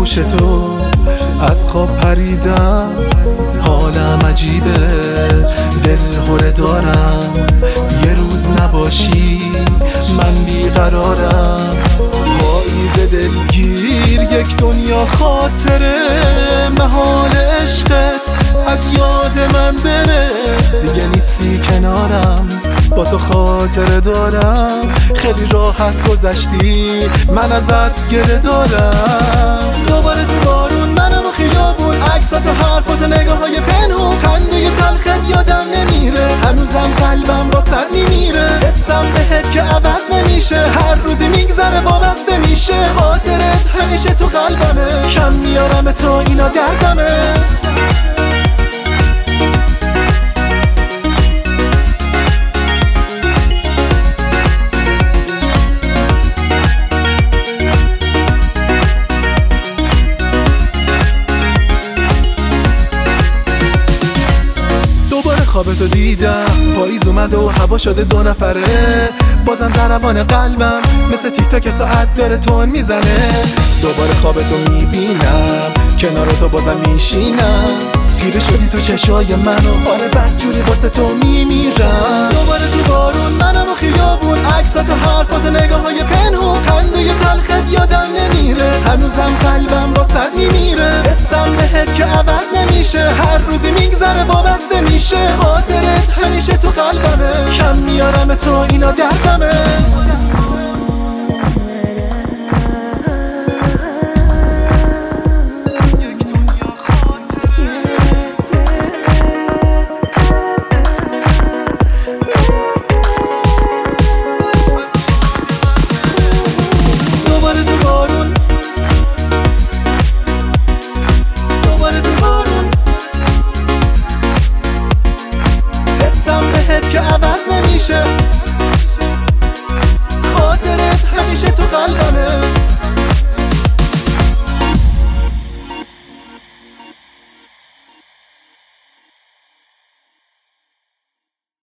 پشت تو از خواب پریدم، حالم عجیبه، دل هره دارم. یه روز نباشی من بیقرارم، پاییز دلگیر یک دنیا خاطره. محال عشقت از یاد من بره، دیگه نیستی کنارم، با تو خاطره دارم. خیلی راحت گذشتی، من ازت گله دارم. دوباره تو بارون، منم و خیابون، عکسات و حرفات و نگاه های پنهون، خنده تلخت یادم نمیره، هنوزم قلبم با سر میمیره. حسم بهت که عوض نمیشه، هر روزی میگذره وابسته میشه. خاطرت همیشه تو قلبمه، کم میارم تو اینا دردمه. خوابتو دیدم، پاییز اومده و هوا شده دو نفره. بازم ضربان قلبم مثل تیک تاک ساعت داره تون میزنه. دوباره خوابتو میبینم، کنار تو بازم میشینم. خیره شدی تو چشای منو، آره بدجوری واسه تو میمیرم. دوباره تو بارون، منم و خیابون، عکسات و حرفات و نگاه های پنهون، خنده تلخت یادم نمیره، هنوزم قلبم با سر میمیره. حسم بهت که عوض نمیشه، هر روزی میگذره وابسته میشه. خاطرت همیشه تو قلبمه، کم میارم تو اینا دردمه.